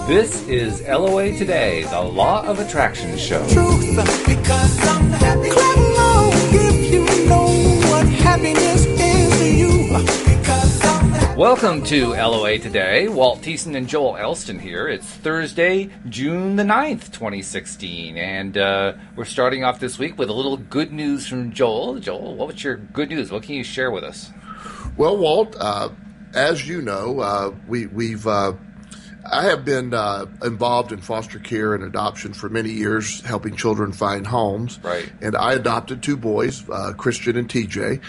This is LOA Today, the Law of Attraction show. Truth, because I'm happy. Clap along if you know what happiness is to you. Because I'm happy. Welcome to LOA Today. Walt Thiessen and Joel Elston here. It's Thursday, June the 9th, 2016. And we're starting off this week with a little good news from Joel. Joel, what's your good news? What can you share with us? Well, Walt, as you know, I have been involved in foster care and adoption for many years, helping children find homes. Right. And I adopted two boys, Christian and TJ,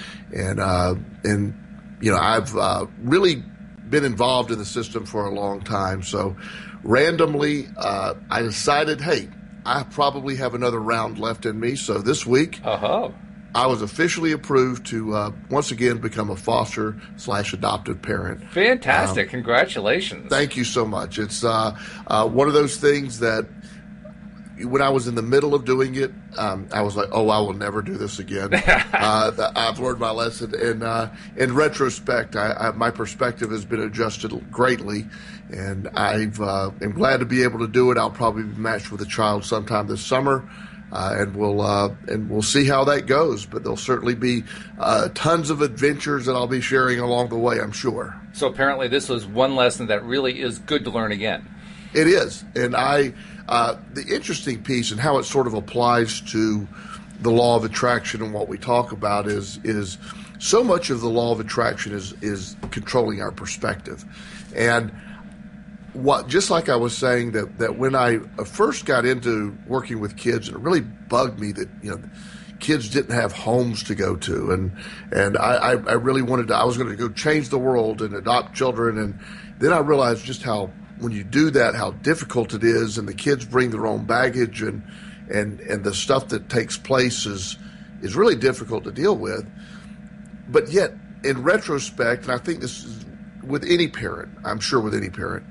and you know, I've really been involved in the system for a long time. So randomly, I decided, hey, I probably have another round left in me. So this week, I was officially approved to once again become a foster/adoptive parent. Fantastic. Congratulations. Thank you so much. It's one of those things that when I was in the middle of doing it, I was like, oh, I will never do this again. I've learned my lesson. And in retrospect, my perspective has been adjusted greatly. And I'm glad to be able to do it. I'll probably be matched with a child sometime this summer. And we'll see how that goes. But there'll certainly be tons of adventures that I'll be sharing along the way, I'm sure. So apparently this was one lesson that really is good to learn again. It is. And the interesting piece and how it sort of applies to the law of attraction and what we talk about is so much of the law of attraction is controlling our perspective. And just like I was saying that when I first got into working with kids, and it really bugged me that, you know, kids didn't have homes to go to, and I really I was going to go change the world and adopt children, and then I realized just how, when you do that, how difficult it is, and the kids bring their own baggage, and the stuff that takes place is really difficult to deal with. But yet, in retrospect, and I think this is with any parent, I'm sure with any parent,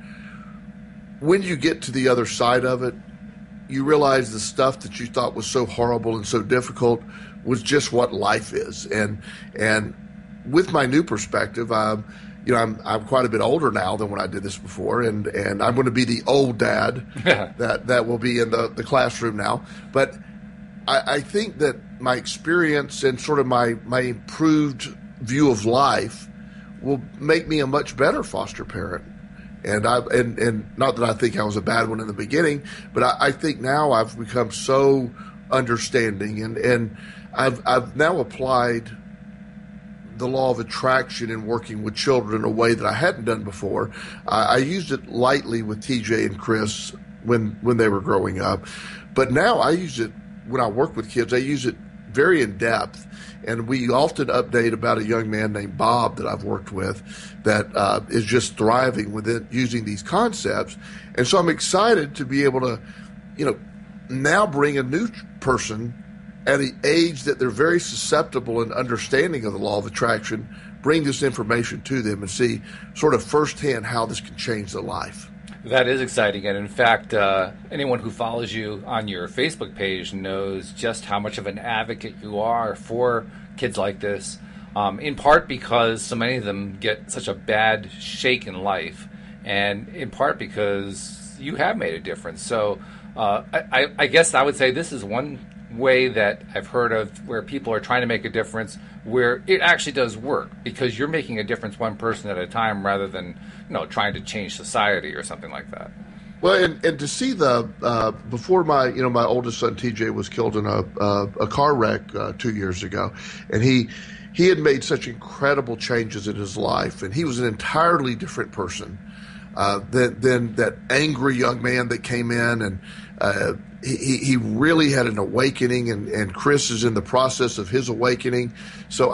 when you get to the other side of it, you realize the stuff that you thought was so horrible and so difficult was just what life is. And with my new perspective, I'm quite a bit older now than when I did this before, and I'm going to be the old dad that will be in the classroom now. But I think that my experience and sort of my improved view of life will make me a much better foster parent. And not that I think I was a bad one in the beginning, but I think now I've become so understanding, and I've now applied the law of attraction in working with children in a way that I hadn't done before. I used it lightly with TJ and Chris when they were growing up, but now I use it when I work with kids. I use it very in depth, and we often update about a young man named Bob that I've worked with that is just thriving with it, using these concepts. And so I'm excited to be able to, you know, now bring a new person at the age that they're very susceptible and understanding of the law of attraction, bring this information to them and see sort of firsthand how this can change their life. That is exciting. And in fact, anyone who follows you on your Facebook page knows just how much of an advocate you are for kids like this, in part because so many of them get such a bad shake in life, and in part because you have made a difference. So I guess I would say this is one way that I've heard of where people are trying to make a difference where it actually does work, because you're making a difference one person at a time rather than, you know, trying to change society or something like that. Well, and to see before my oldest son TJ was killed in a car wreck 2 years ago, and he had made such incredible changes in his life, and he was an entirely different person than that angry young man that came in, and he really had an awakening, and Chris is in the process of his awakening. So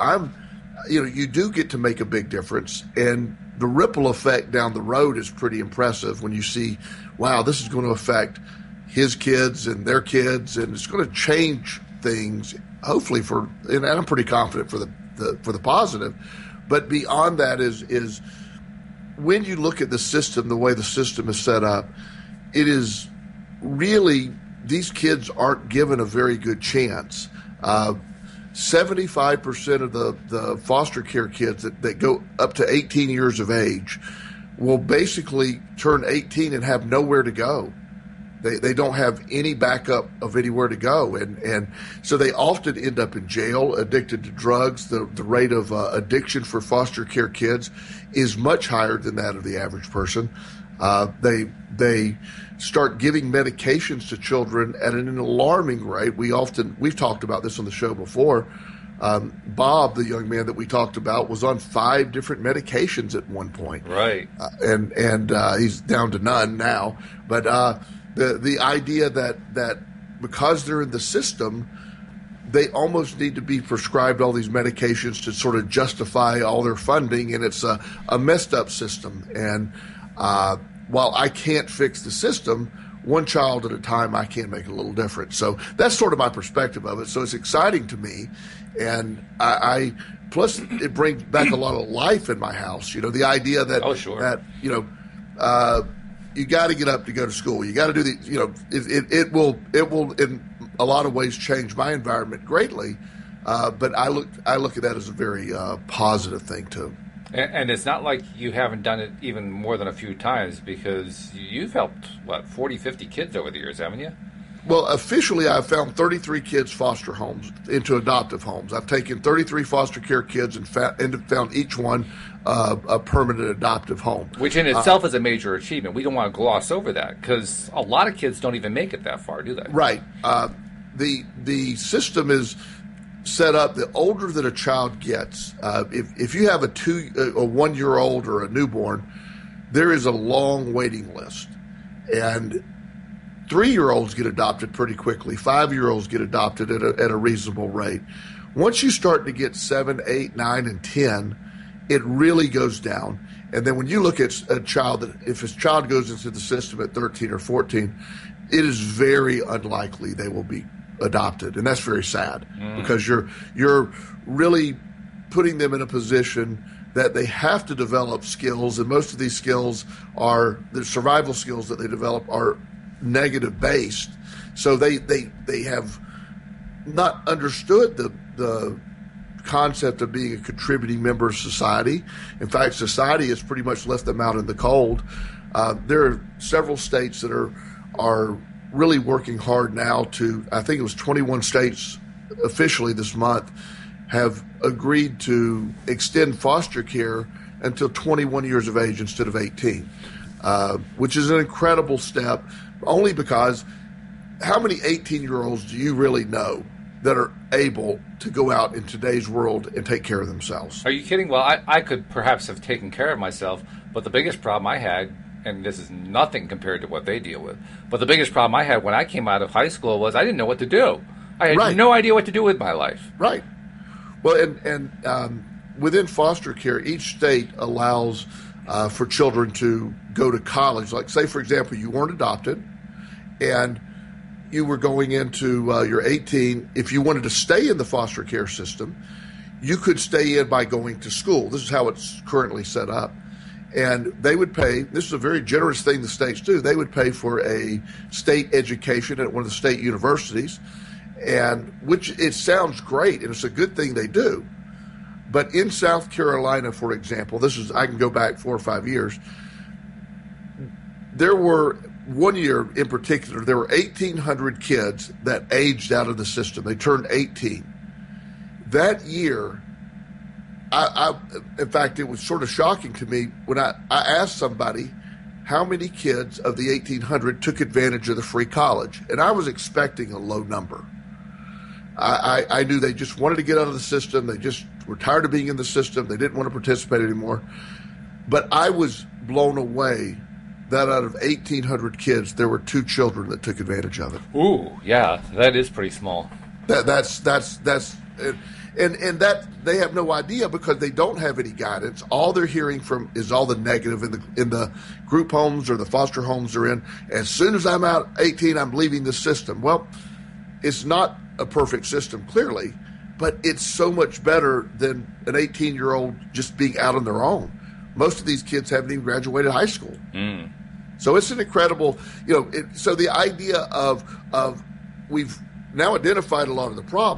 you do get to make a big difference, and the ripple effect down the road is pretty impressive when you see, wow, this is going to affect his kids and their kids, and it's going to change things, hopefully and I'm pretty confident for the positive. But beyond that is when you look at the system, the way the system is set up, it is really, these kids aren't given a very good chance. 75% of the foster care kids that go up to 18 years of age will basically turn 18 and have nowhere to go. They don't have any backup of anywhere to go. And so they often end up in jail, addicted to drugs. The rate of addiction for foster care kids is much higher than that of the average person. They start giving medications to children at an alarming rate. We've talked about this on the show before. Bob, the young man that we talked about, was on 5 different medications at one point. Right. And he's down to none now. But the idea that because they're in the system, they almost need to be prescribed all these medications to sort of justify all their funding, and it's a messed up system. And while I can't fix the system, one child at a time, I can make a little difference. So that's sort of my perspective of it. So it's exciting to me, and I plus it brings back a lot of life in my house. You know, the idea that that you got to get up to go to school. You got to do the, you know, it will in a lot of ways change my environment greatly. But I look at that as a very positive thing too. And it's not like you haven't done it even more than a few times, because you've helped, 40, 50 kids over the years, haven't you? Well, officially, I've found 33 kids foster homes into adoptive homes. I've taken 33 foster care kids and found each one a permanent adoptive home. Which in itself is a major achievement. We don't want to gloss over that, because a lot of kids don't even make it that far, do they? Right. The system is set up. The older that a child gets, if you have a 1-year-old or a newborn, there is a long waiting list, and 3-year-olds get adopted pretty quickly. 5-year-olds get adopted at a reasonable rate. Once you start to get 7, 8, 9, and 10, it really goes down. And then when you look at a child, if a child goes into the system at 13 or 14, it is very unlikely they will be adopted, and that's very sad because you're really putting them in a position that they have to develop skills, and most of these skills are the survival skills that they develop are negative based, so they have not understood the concept of being a contributing member of society. In fact, society has pretty much left them out in the cold. There are several states that are really working hard now to, I think it was 21 states officially this month, have agreed to extend foster care until 21 years of age instead of 18, which is an incredible step, only because how many 18-year-olds do you really know that are able to go out in today's world and take care of themselves? Are you kidding? Well, I could perhaps have taken care of myself, but the biggest problem I had, and this is nothing compared to what they deal with, but the biggest problem I had when I came out of high school was I didn't know what to do. I had no idea what to do with my life. Right. Well, and within foster care, each state allows for children to go to college. Like, say, for example, you weren't adopted, and you were going into you're 18. If you wanted to stay in the foster care system, you could stay in by going to school. This is how it's currently set up. And they would pay, this is a very generous thing the states do, they would pay for a state education at one of the state universities, and which it sounds great, and it's a good thing they do. But in South Carolina, for example, I can go back 4 or 5 years, there were, one year in particular, there were 1,800 kids that aged out of the system. They turned 18. That year, in fact, it was sort of shocking to me when I asked somebody how many kids of the 1,800 took advantage of the free college, and I was expecting a low number. I knew they just wanted to get out of the system. They just were tired of being in the system. They didn't want to participate anymore. But I was blown away that out of 1,800 kids, there were 2 children that took advantage of it. Ooh, yeah, that is pretty small. That's and that they have no idea because they don't have any guidance. All they're hearing from is all the negative in the group homes or the foster homes they're in. As soon as I'm out 18, I'm leaving the system. Well, it's not a perfect system, clearly, but it's so much better than an 18-year-old just being out on their own. Most of these kids haven't even graduated high school. So it's an incredible, so the idea of we've now identified a lot of the problem,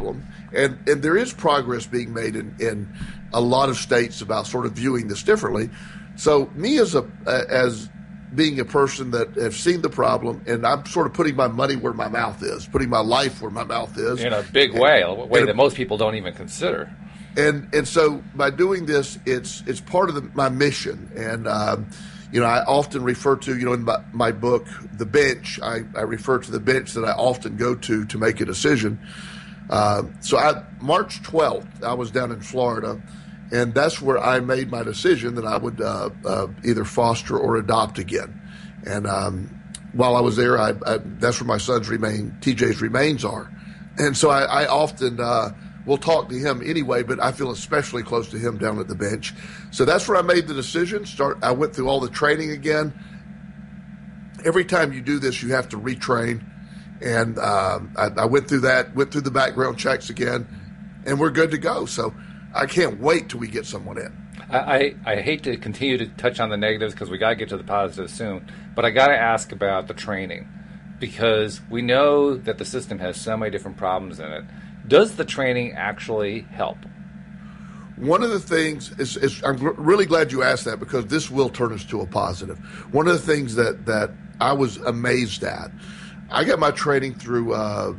And there is progress being made in a lot of states about sort of viewing this differently. So me as being a person that have seen the problem, and I'm sort of putting my money where my mouth is, putting my life where my mouth is. In a big way, a way that most people don't even consider. And so by doing this, it's part of my mission. And, I often refer to, in my book, The Bench, I refer to the bench that I often go to make a decision. So March 12th, I was down in Florida, and that's where I made my decision that I would either foster or adopt again. And while I was there, that's where my son's TJ's remains are. And so I often will talk to him anyway, but I feel especially close to him down at the bench. So that's where I made the decision. I went through all the training again. Every time you do this, you have to retrain. And I went through the background checks again, and we're good to go. So I can't wait till we get someone in. I hate to continue to touch on the negatives because we got to get to the positives soon, but I got to ask about the training because we know that the system has so many different problems in it. Does the training actually help? One of the things is I'm really glad you asked that because this will turn us to a positive. One of the things that I was amazed at, I got my training through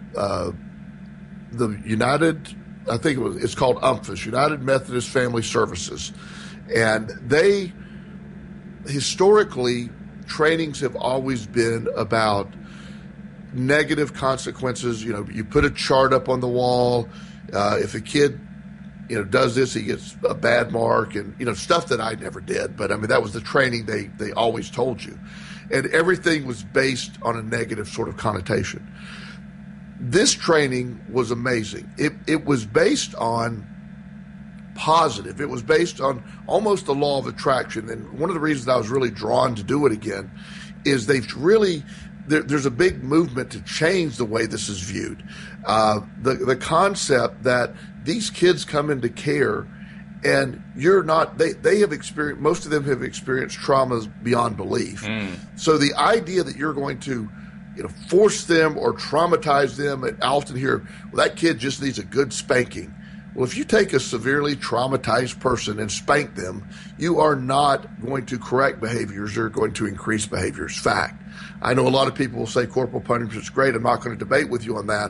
the United, I think it's called UMFS, United Methodist Family Services. And they, historically, trainings have always been about negative consequences. You put a chart up on the wall. If a kid, does this, he gets a bad mark and, stuff that I never did. But, that was the training they always told you. And everything was based on a negative sort of connotation. This training was amazing. It was based on positive. It was based on almost the law of attraction. And one of the reasons I was really drawn to do it again is there's a big movement to change the way this is viewed. The concept that these kids come into care and they have experienced, most of them have experienced traumas beyond belief. So the idea that you're going to force them or traumatize them, and I often hear, well, that kid just needs a good spanking. Well, if you take a severely traumatized person and spank them, you are not going to correct behaviors. You're going to increase behaviors. Fact. I know a lot of people will say corporal punishment is great. I'm not going to debate with you on that,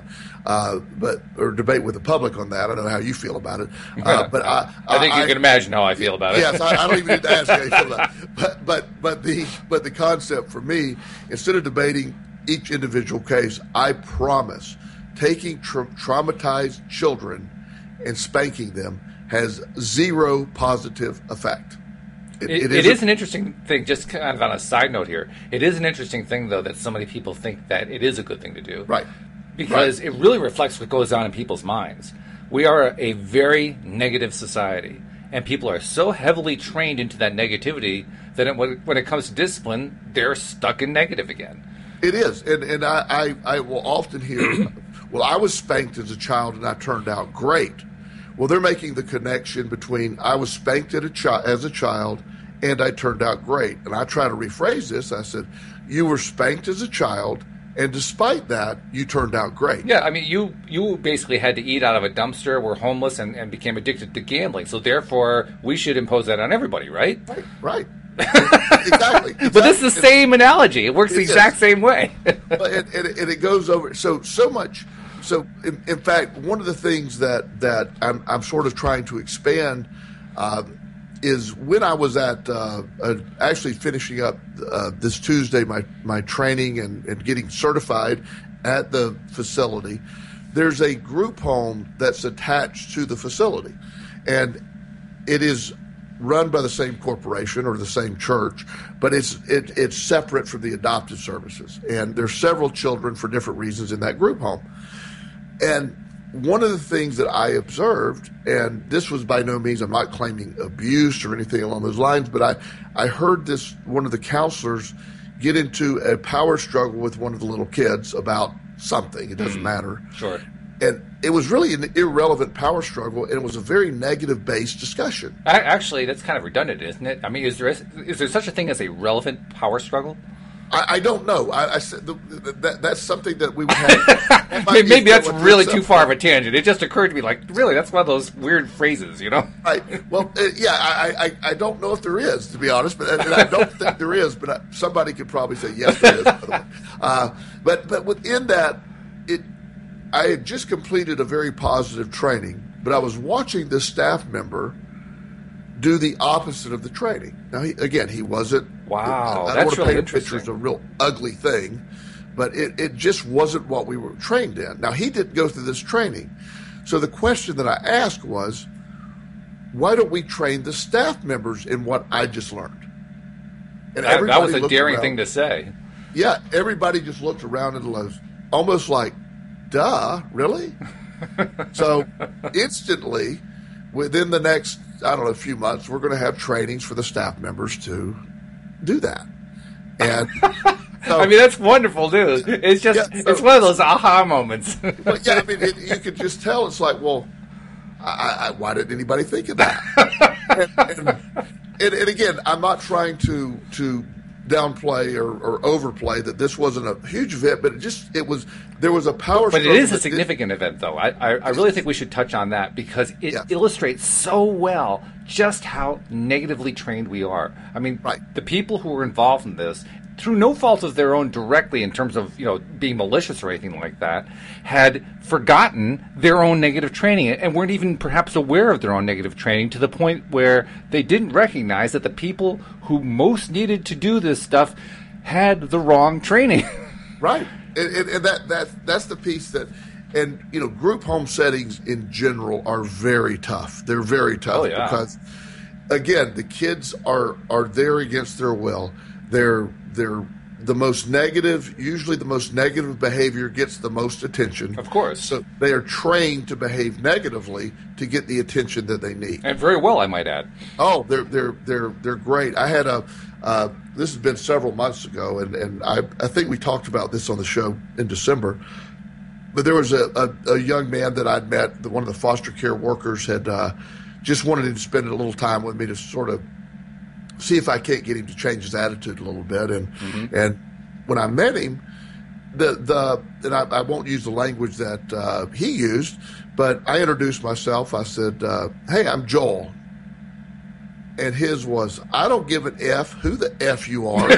or debate with the public on that. I don't know how you feel about it. But I think you can imagine how I feel about it. Yes, I don't even need to ask how you feel about it. But the concept for me, instead of debating each individual case, I promise taking traumatized children and spanking them has zero positive effect. It is an interesting thing, just kind of on a side note here. It is an interesting thing, though, that so many people think that it is a good thing to do. Right. Because it really reflects what goes on in people's minds. We are a very negative society, and people are so heavily trained into that negativity that when it comes to discipline, they're stuck in negative again. It is. And I will often hear, well, I was spanked as a child and I turned out great. Well, they're making the connection between I was spanked as a child and I turned out great. And I try to rephrase this. I said, you were spanked as a child, and despite that, you turned out great. Yeah, you basically had to eat out of a dumpster, were homeless, and became addicted to gambling. So therefore, we should impose that on everybody, right? Right. Exactly. But this is the same analogy. It works the exact same way. And it goes over so much. So, in fact, one of the things that I'm sort of trying to expand is when I was at actually finishing up this Tuesday my training and getting certified at the facility, there's a group home that's attached to the facility. And it is run by the same corporation or the same church, but it's separate from the adoptive services. And there's several children for different reasons in that group home. And one of the things that I observed, and this was by no means, I'm not claiming abuse or anything along those lines, but I heard one of the counselors get into a power struggle with one of the little kids about something. It doesn't matter. Sure. And it was really an irrelevant power struggle, and it was a very negative-based discussion. Actually, that's kind of redundant, isn't it? I mean, is there such a thing as a relevant power struggle? I don't know. I said that's something that we would have. Maybe that's really too far of a tangent. It just occurred to me, like, really, that's one of those weird phrases, you know? Right. Well, yeah, I don't know if there is, to be honest, but and I don't think there is. But somebody could probably say yes, there is. By the way. But within that, I had just completed a very positive training, but I was watching this staff member do the opposite of the training. Now, he wasn't. Wow, I don't that's want to really paint a interesting. picture as a real ugly thing, but it just wasn't what we were trained in. Now, he didn't go through this training. So the question that I asked was, why don't we train the staff members in what I just learned? And That was a looked daring around. thing to say. Yeah, everybody just looked around and was almost like, duh, really? So instantly, within the next, I don't know, few months, we're going to have trainings for the staff members to do that. And so, I mean, that's wonderful, dude. It's just, it's one of those aha moments. well, yeah, I mean, you could just tell. It's like, well, why didn't anybody think of that? and again, I'm not trying to downplay or overplay that this wasn't a huge event, but there was a power. But it is a significant event, though. I really think we should touch on that because it illustrates so well just how negatively trained we are. I mean, the people who were involved in this, through no fault of their own directly in terms of, being malicious or anything like that, had forgotten their own negative training and weren't even perhaps aware of their own negative training to the point where they didn't recognize that the people who most needed to do this stuff had the wrong training. Right. And that's the piece that, and group home settings in general are very tough. They're very tough because, again, the kids are there against their will. They're the most negative. Usually, the most negative behavior gets the most attention. Of course. So they are trained to behave negatively to get the attention that they need. And very well, I might add. Oh, they're great. I had this has been several months ago, and I think we talked about this on the show in December. But there was a young man that I'd met, one of the foster care workers had just wanted to spend a little time with me to sort of see if I can't get him to change his attitude a little bit. And when I met him, and I won't use the language that he used, but I introduced myself. I said, "Hey, I'm Joel." And his was, "I don't give an F who the F you are."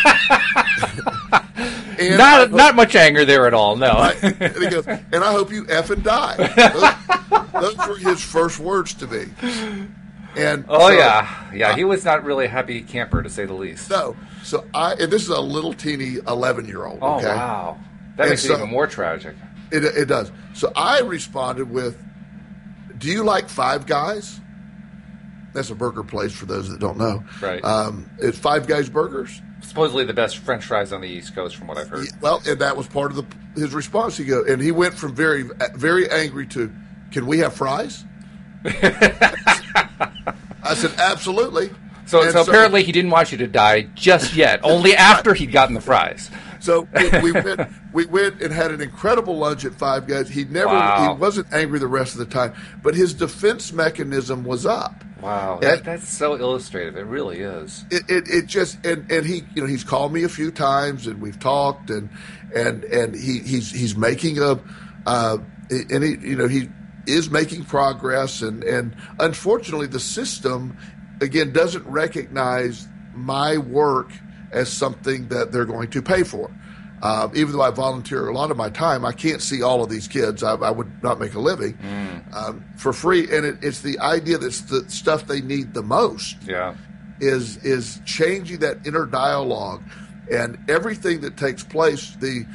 And not much anger there at all, no. Right? And he goes, "And I hope you F and die." Those were his first words to me. And he was not really a happy camper, to say the least. No. So and this is a little teeny 11-year-old. Oh, okay? wow. That makes it even more tragic. It does. So I responded with, "Do you like Five Guys?" That's a burger place for those that don't know. Right. It's Five Guys Burgers. Supposedly the best French fries on the East Coast, from what I've heard. Well, and that was part of his response. He went from very, very angry to, "Can we have fries?" I said, "Absolutely." So apparently he didn't want you to die just yet, only after he'd gotten the fries. So we went and had an incredible lunch at Five Guys. He wasn't angry the rest of the time, but his defense mechanism was up. Wow, that's so illustrative. It really is. It just and he he's called me a few times and we've talked and he's making he is making progress and unfortunately the system again doesn't recognize my work as something that they're going to pay for. Even though I volunteer a lot of my time, I can't see all of these kids. I would not make a living for free. And it's the idea that's the stuff they need the most. Yeah, is changing that inner dialogue and everything that takes place.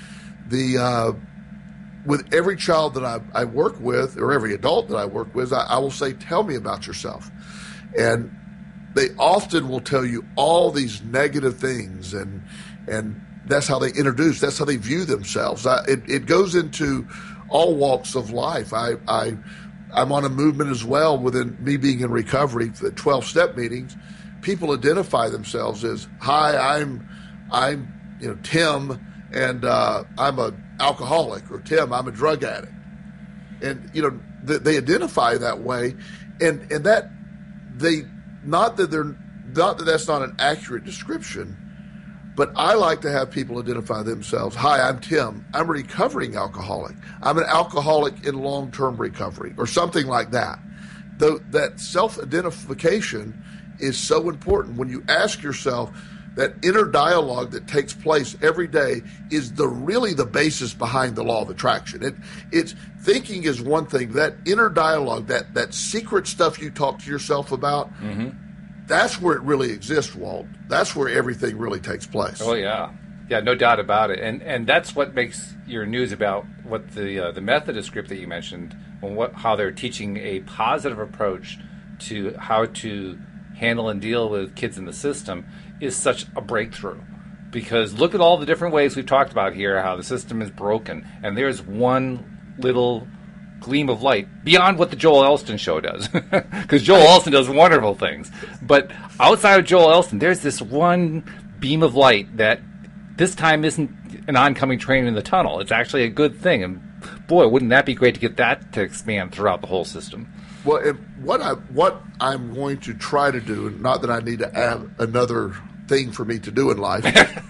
With every child that I work with, or every adult that I work with, I will say, "Tell me about yourself," and they often will tell you all these negative things, and that's how they introduce. That's how they view themselves. It goes into all walks of life. I'm on a movement as well within me being in recovery. The 12-step meetings, people identify themselves as, "Hi, I'm Tim, and I'm a alcoholic," or "Tim, I'm a drug addict," and they identify that way, and that they not that that's not an accurate description, But I like to have people identify themselves. Hi, I'm Tim. I'm a recovering alcoholic. I'm an alcoholic in long-term recovery, or something like that. Though that self-identification is so important. When you ask yourself, that inner dialogue that takes place every day is really the basis behind the law of attraction. It's thinking is one thing. That inner dialogue, that secret stuff you talk to yourself about, that's where it really exists, Walt. That's where everything really takes place. Oh, yeah. Yeah, no doubt about it. And that's what makes your news about what the Methodist group that you mentioned, and how they're teaching a positive approach to how to handle and deal with kids in the system is such a breakthrough. Because look at all the different ways we've talked about here, how the system is broken. And there's one little gleam of light beyond what the Joel Elston show does. Because Joel Elston does wonderful things. But outside of Joel Elston, there's this one beam of light that this time isn't an oncoming train in the tunnel. It's actually a good thing. And boy, wouldn't that be great to get that to expand throughout the whole system. Well, what I'm going to try to do, not that I need to add another thing for me to do in life,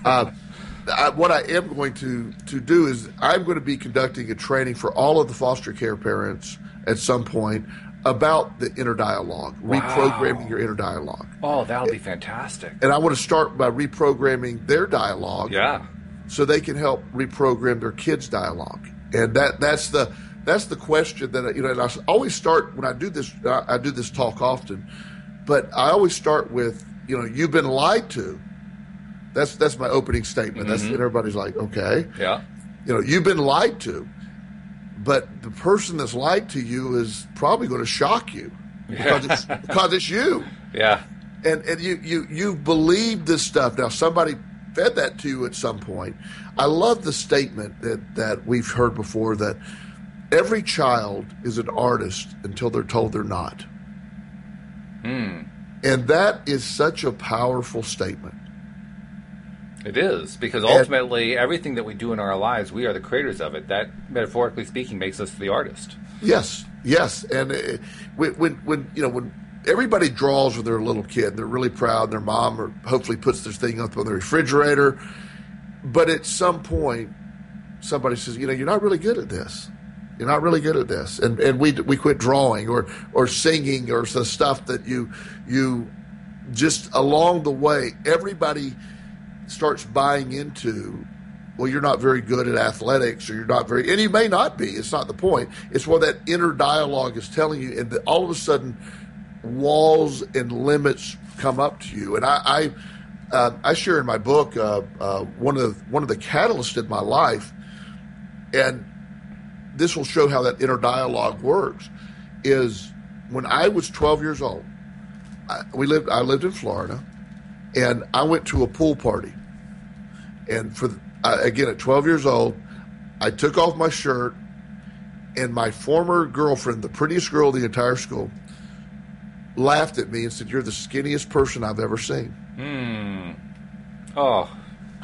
what I am going to do is I'm going to be conducting a training for all of the foster care parents at some point about the inner dialogue, reprogramming your inner dialogue. Oh, that'll be fantastic. And I want to start by reprogramming their dialogue, so they can help reprogram their kids' dialogue. And that's the question that and I always start when I do this. I do this talk often, but I always start with you've been lied to. That's my opening statement. That's and everybody's like, okay, you've been lied to, but the person that's lied to you is probably going to shock you because it's you. Yeah, and you believe this stuff. Now somebody fed that to you at some point. I love the statement that we've heard before, that every child is an artist until they're told they're not. And that is such a powerful statement. It is, because ultimately everything that we do in our lives, we are the creators of it. That, metaphorically speaking, makes us the artist. Yes. And when everybody draws when they're a little kid, they're really proud, and their mom or hopefully puts their thing up on the refrigerator. But at some point, somebody says, you're not really good at this. You're not really good at this. And we quit drawing or singing or the stuff that you just along the way, everybody starts buying into, well, you're not very good at athletics, or you're not very, and you may not be. It's not the point. It's what that inner dialogue is telling you, and that all of a sudden walls and limits come up to you. And I share in my book one of the catalysts in my life, and this will show how that inner dialogue works, is when I was 12 years old, I lived in Florida, and I went to a pool party. And again, at 12 years old, I took off my shirt, and my former girlfriend, the prettiest girl in the entire school, laughed at me and said, "You're the skinniest person I've ever seen." Oh.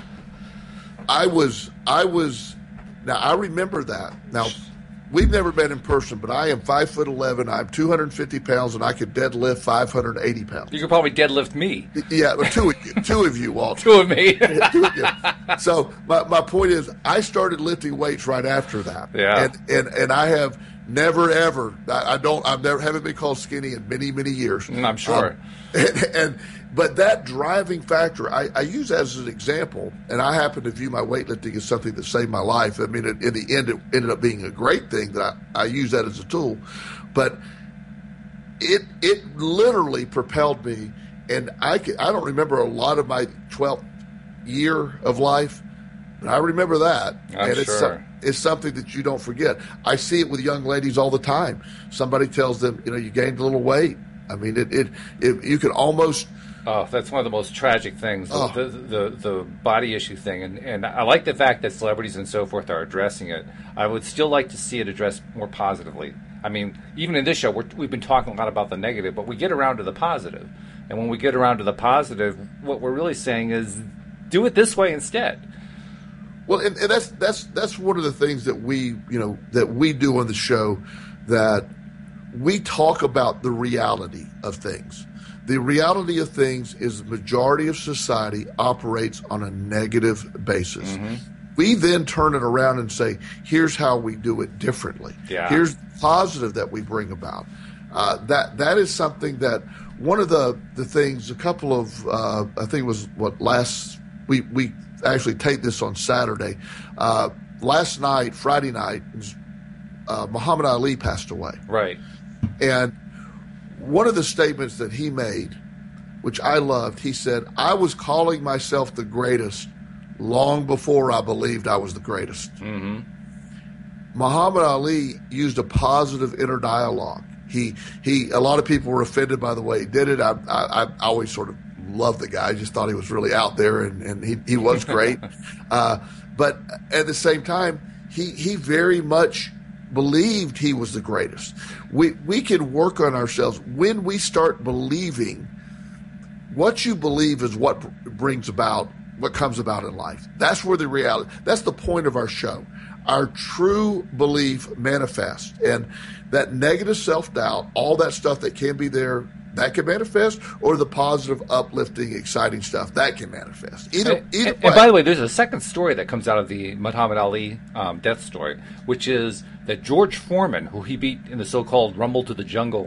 Now, I remember that. Now, we've never met in person, but I am 5'11", I'm 250 pounds, and I could deadlift 580 pounds. You could probably deadlift me. Yeah, two of you, Walt. Two of me. Two of you. So my point is, I started lifting weights right after that. Yeah. And I have never ever, haven't been called skinny in many, many years. I'm sure. But that driving factor, I use that as an example, and I happen to view my weightlifting as something that saved my life. I mean, in the end, it ended up being a great thing that I use that as a tool. But it literally propelled me, and I don't remember a lot of my 12th year of life, but I remember that. I'm sure. It's something that you don't forget. I see it with young ladies all the time. Somebody tells them, you gained a little weight. I mean, you can almost... Oh, that's one of the most tragic things, the body issue thing. And I like the fact that celebrities and so forth are addressing it. I would still like to see it addressed more positively. I mean, even in this show, we've been talking a lot about the negative, but we get around to the positive. And when we get around to the positive, what we're really saying is do it this way instead. Well, and that's one of the things that we do on the show, that we talk about the reality of things. The reality of things is the majority of society operates on a negative basis. We then turn it around and say, here's how we do it differently. Yeah. Here's the positive that we bring about. That is something that one of the things, a couple of, I think it was we actually taped this on Saturday. Last night, Friday night, Muhammad Ali passed away. Right. And one of the statements that he made, which I loved, he said, I was calling myself the greatest long before I believed I was the greatest. Muhammad Ali used a positive inner dialogue. A lot of people were offended by the way he did it. I always sort of loved the guy. I just thought he was really out there, and he was great. But at the same time, he very much believed he was the greatest. We can work on ourselves when we start believing. What you believe is what brings about what comes about in life. That's where the reality. That's the point of our show. Our true belief manifests, and that negative self-doubt, all that stuff that can be there, that can manifest, or the positive, uplifting, exciting stuff that can manifest. Either way. And by the way, there's a second story that comes out of the Muhammad Ali death story, which is that George Foreman, who he beat in the so-called Rumble in the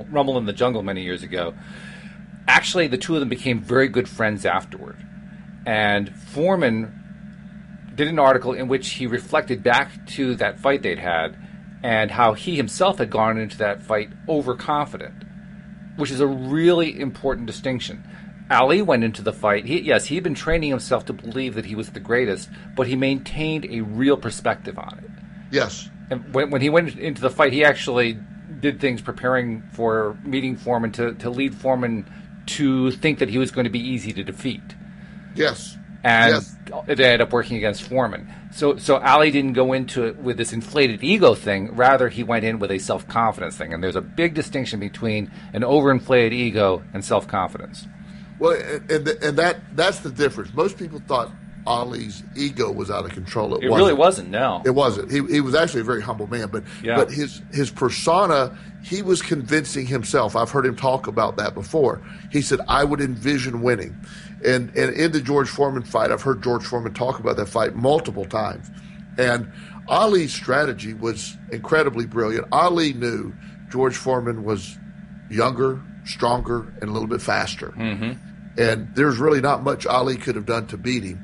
Jungle many years ago, actually the two of them became very good friends afterward. And Foreman did an article in which he reflected back to that fight they'd had and how he himself had gone into that fight overconfident, which is a really important distinction. Ali went into the fight. He'd been training himself to believe that he was the greatest, but he maintained a real perspective on it. Yes. And when he went into the fight, he actually did things preparing for meeting Foreman to lead Foreman to think that he was going to be easy to defeat. Yes. And yes. It ended up working against Foreman. So Ali didn't go into it with this inflated ego thing. Rather, he went in with a self-confidence thing. And there's a big distinction between an overinflated ego and self-confidence. Well, and that's the difference. Most people thought Ali's ego was out of control. It really wasn't, no. It wasn't. He was actually a very humble man. But his persona, he was convincing himself. I've heard him talk about that before. He said, I would envision winning. And in the George Foreman fight, I've heard George Foreman talk about that fight multiple times. And Ali's strategy was incredibly brilliant. Ali knew George Foreman was younger, stronger, and a little bit faster. And there's really not much Ali could have done to beat him,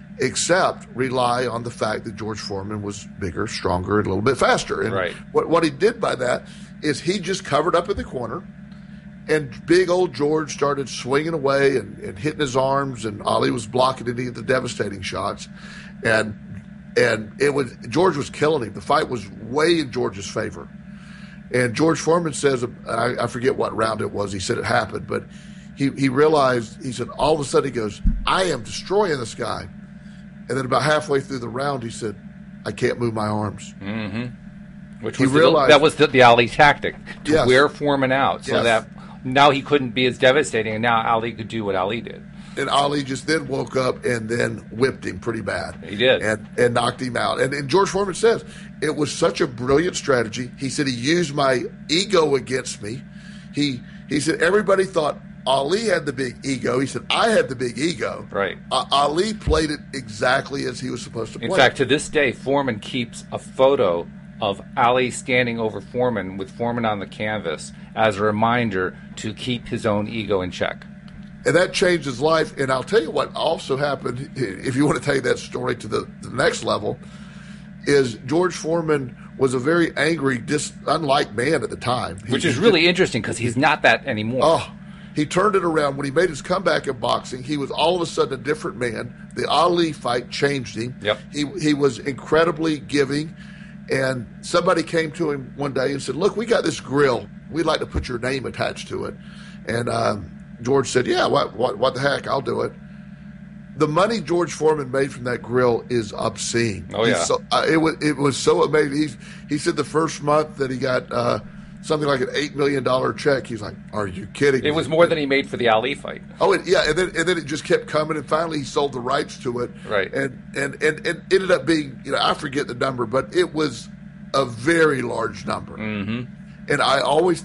except rely on the fact that George Foreman was bigger, stronger, and a little bit faster. And what he did by that is he just covered up in the corner, and big old George started swinging away and hitting his arms, and Ali was blocking any of the devastating shots. And George was killing him. The fight was way in George's favor. And George Foreman says, I forget what round it was, he said it happened, but he realized, he said, all of a sudden he goes, I am destroying this guy. And then about halfway through the round, he said, I can't move my arms. Which was that was the Ali tactic, to wear Foreman out, so that now he couldn't be as devastating, and now Ali could do what Ali did. And Ali just then woke up and then whipped him pretty bad. He did. And knocked him out. And George Foreman says, it was such a brilliant strategy. He said he used my ego against me. He said everybody thought Ali had the big ego. He said, I had the big ego. Right. Ali played it exactly as he was supposed to play it. In fact, to this day, Foreman keeps a photo of Ali standing over Foreman with Foreman on the canvas as a reminder to keep his own ego in check. And that changed his life. And I'll tell you what also happened, if you want to take that story to the next level, is George Foreman was a very angry, unliked man at the time. Which is really interesting because he's not that anymore. Oh, he turned it around. When he made his comeback in boxing, he was all of a sudden a different man. The Ali fight changed him. Yep. He was incredibly giving. And somebody came to him one day and said, look, we got this grill. We'd like to put your name attached to it. And George said, yeah, what the heck, I'll do it. The money George Foreman made from that grill is obscene. Oh, yeah. It was so amazing. He said the first month that he got something like an $8 million check. He's like, are you kidding? It was more than he made for the Ali fight. Oh, yeah, and then it just kept coming, and finally he sold the rights to it. Right. And ended up being, I forget the number, but it was a very large number. Mm-hmm. And I always thought,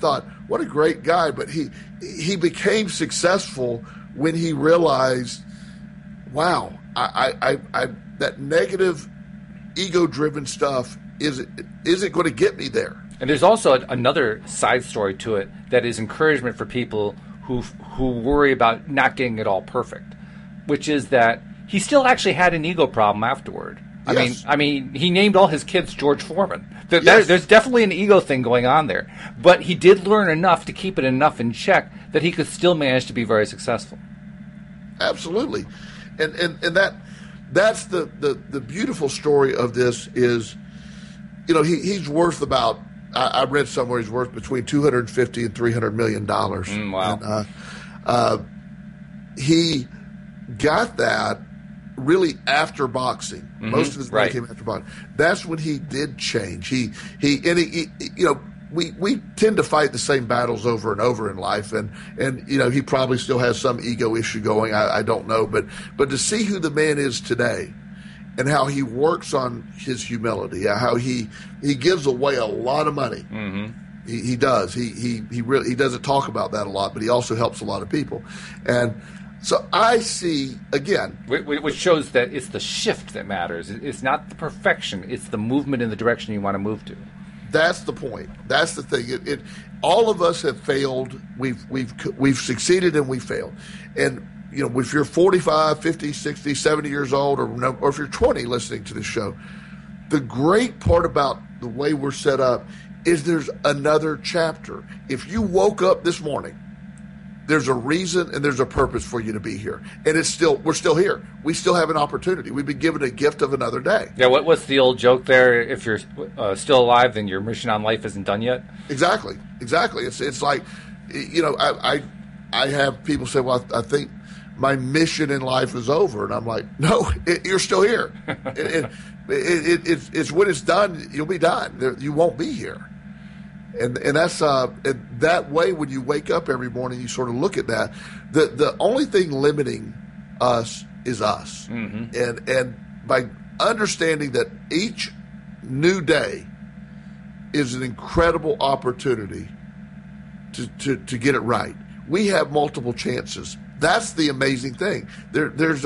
what a great guy. But he became successful when he realized, wow, I that negative, ego-driven stuff isn't going to get me there. And there's also another side story to it that is encouragement for people who worry about not getting it all perfect, which is that he still actually had an ego problem afterward. Yes. I mean, he named all his kids George Foreman. Yes. There's definitely an ego thing going on there, but he did learn enough to keep it enough in check that he could still manage to be very successful. Absolutely, and that's the beautiful story of this is, he's worth about. I read somewhere he's worth between $250 and $300 million. Wow. And, he got that really after boxing. Mm-hmm. Most of his money came after boxing. That's when he did change. He we tend to fight the same battles over and over in life, and he probably still has some ego issue going. I don't know, but to see who the man is today, and how he works on his humility, how he gives away a lot of money. Mm-hmm. He does. He really doesn't talk about that a lot, but he also helps a lot of people, and so I see again, which shows that it's the shift that matters. It's not the perfection; it's the movement in the direction you want to move to. That's the point. That's the thing. All of us have failed. We've succeeded and we failed. And if you're 45, 50, 60, 70 years old, or if you're 20 listening to this show, the great part about the way we're set up is there's another chapter. If you woke up this morning, there's a reason and there's a purpose for you to be here. And we're still here. We still have an opportunity. We've been given a gift of another day. Yeah, what's the old joke there? If you're still alive, then your mission on life isn't done yet? Exactly. It's like, I have people say, well, I think my mission in life is over. And I'm like, no, you're still here. It's when it's done, you'll be done. You won't be here. And that's that way. When you wake up every morning, you sort of look at that. The only thing limiting us is us, mm-hmm. and by understanding that each new day is an incredible opportunity to get it right. We have multiple chances. That's the amazing thing. There's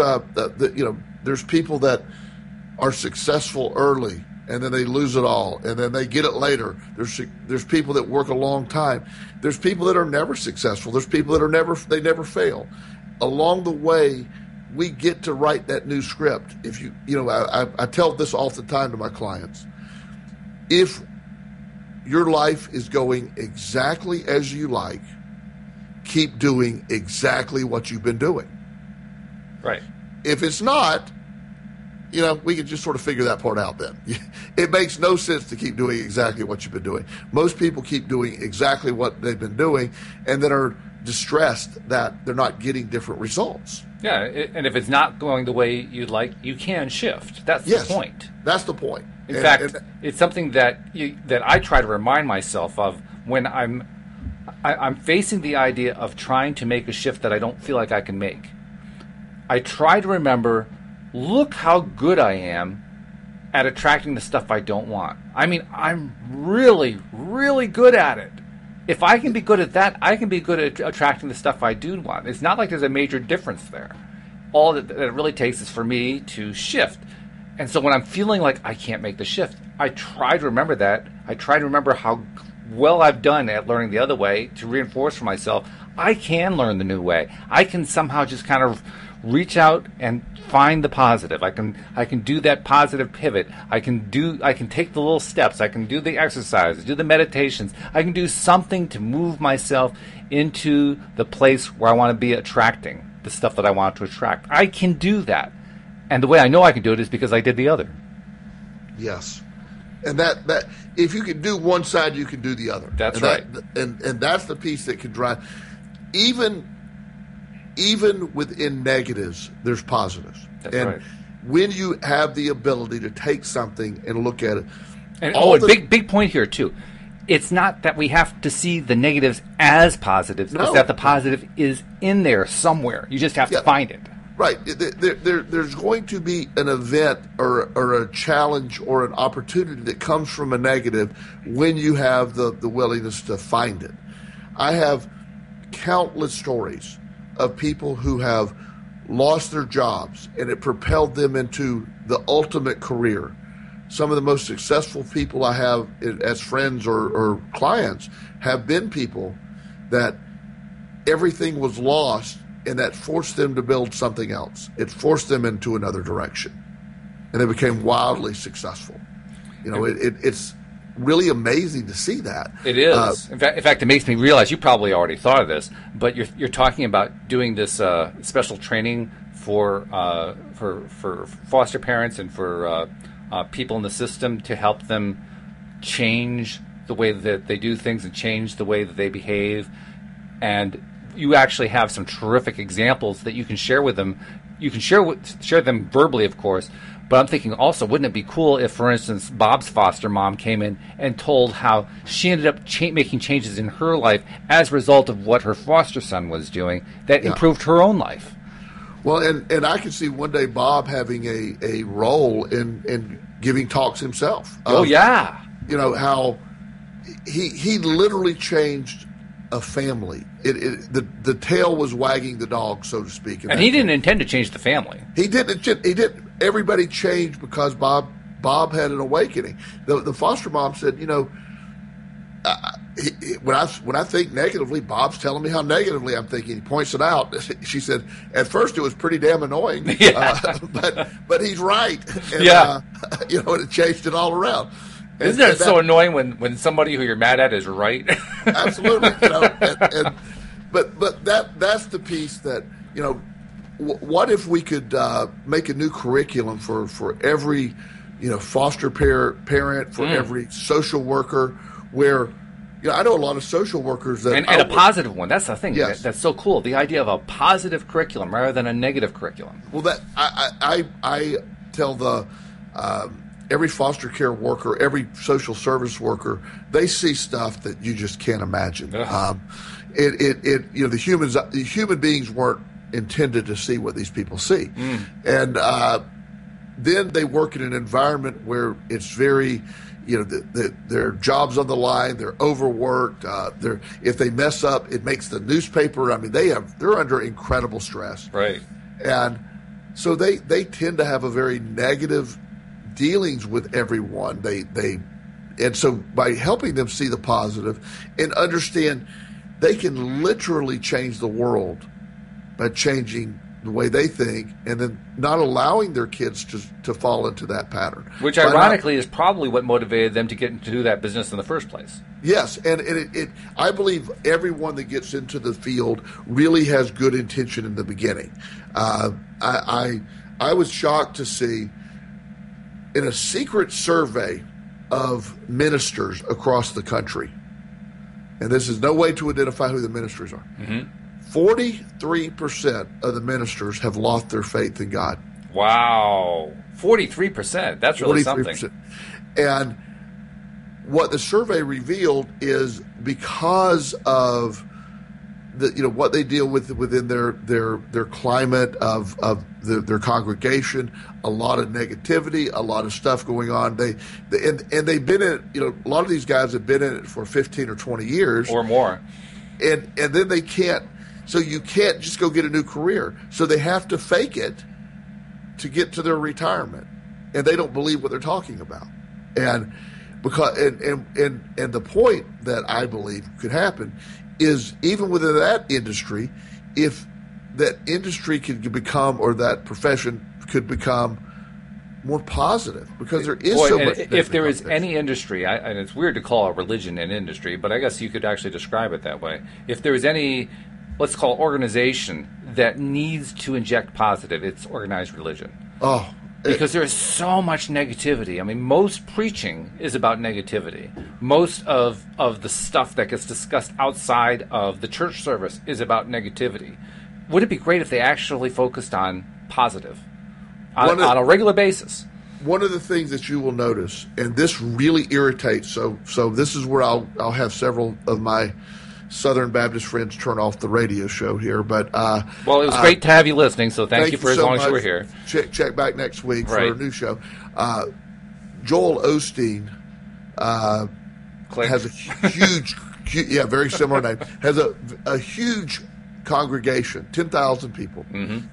people that are successful early, and then they lose it all, and then they get it later. There's people that work a long time. There's people that are never successful. There's people that they never fail. Along the way, we get to write that new script. If I tell this all the time to my clients. If your life is going exactly as you like, keep doing exactly what you've been doing. Right. If it's not, we can just sort of figure that part out then. It makes no sense to keep doing exactly what you've been doing. Most people keep doing exactly what they've been doing and then are distressed that they're not getting different results. Yeah, and if it's not going the way you'd like, you can shift. That's the point. That's the point. In fact, it's something that I try to remind myself of when I'm facing the idea of trying to make a shift that I don't feel like I can make. I try to remember, look how good I am at attracting the stuff I don't want. I mean, I'm really, really good at it. If I can be good at that, I can be good at attracting the stuff I do want. It's not like there's a major difference there. All that it really takes is for me to shift. And so when I'm feeling like I can't make the shift, I try to remember that. I try to remember how well I've done at learning the other way to reinforce for myself, I can learn the new way. I can somehow just kind of reach out and find the positive. I can do that positive pivot. I can take the little steps. I can do the exercises, do the meditations. I can do something to move myself into the place where I want to be attracting the stuff that I want to attract. I can do that. And the way I know I can do it is because I did the other. Yes. And that if you can do one side, you can do the other. That's right. And that's the piece that can drive. Even within negatives, there's positives. That's right. When you have the ability to take something and look at it. And big point here, too. It's not that we have to see the negatives as positives. No. It's that the positive is in there somewhere. You just have to find it. Right. There's going to be an event or a challenge or an opportunity that comes from a negative when you have the willingness to find it. I have countless stories of people who have lost their jobs, and it propelled them into the ultimate career. Some of the most successful people I have as friends or clients have been people that everything was lost, and that forced them to build something else. It forced them into another direction, and they became wildly successful. It's really amazing to see that. It is. In fact, it makes me realize you probably already thought of this, but you're talking about doing this special training for foster parents and for people in the system to help them change the way that they do things and change the way that they behave. And you actually have some terrific examples that you can share with them. You can share them verbally, of course. But I'm thinking also, wouldn't it be cool if, for instance, Bob's foster mom came in and told how she ended up making changes in her life as a result of what her foster son was doing that improved her own life? Well, and I can see one day Bob having a role in giving talks himself. Oh, yeah. How he literally changed a family. The tail was wagging the dog, so to speak. And he didn't intend to change the family. He didn't. Everybody changed because Bob had an awakening. The foster mom said, when I think negatively, Bob's telling me how negatively I'm thinking. He points it out. She said, at first it was pretty damn annoying, but he's right. And, it changed it all around. Isn't that so annoying when somebody who you're mad at is right? Absolutely. But that's the piece that, what if we could make a new curriculum for every, foster parent, for every social worker, where, I know a lot of social workers that... And a positive one. That's the thing. Yes. That's so cool. The idea of a positive curriculum rather than a negative curriculum. Well, that I tell every foster care worker, every social service worker, they see stuff that you just can't imagine. The human beings weren't intended to see what these people see. And then they work in an environment where it's very, their job's on the line, they're overworked, if they mess up, it makes the newspaper. I mean, they're under incredible stress. Right. And so they tend to have a very negative dealings with everyone. And so by helping them see the positive and understand they can literally change the world by changing the way they think, and then not allowing their kids to fall into that pattern. Which ironically is probably what motivated them to get into that business in the first place. Yes, and I believe everyone that gets into the field really has good intention in the beginning. I was shocked to see in a secret survey of ministers across the country, and this is no way to identify who the ministers are, 43% of the ministers have lost their faith in God. Wow. 43%. That's really 43%. Something. And what the survey revealed is because of what they deal with within their climate of their congregation, a lot of negativity, a lot of stuff going on. And they've been in it, a lot of these guys have been in it for 15 or 20 years or more. And then they can't. So you can't just go get a new career. So they have to fake it to get to their retirement, and they don't believe what they're talking about. And because and the point that I believe could happen is even within that industry, if that industry could become, or that profession could become more positive, because there is so much. If there is any industry, and it's weird to call a religion an industry, but I guess you could actually describe it that way. If there is any, let's call it, organization that needs to inject positive, it's organized religion. Oh. Because there is so much negativity. I mean, most preaching is about negativity. Most of the stuff that gets discussed outside of the church service is about negativity. Would it be great if they actually focused on positive on a regular basis? One of the things that you will notice, and this really irritates, so this is where I'll have several of my Southern Baptist friends turn off the radio show here, but well, it was great to have you listening. So thank you for as long as you were here. Check back next week for a new show. Joel Osteen has a Yeah, very similar name. Has a huge congregation, 10,000 people. Mm-hmm.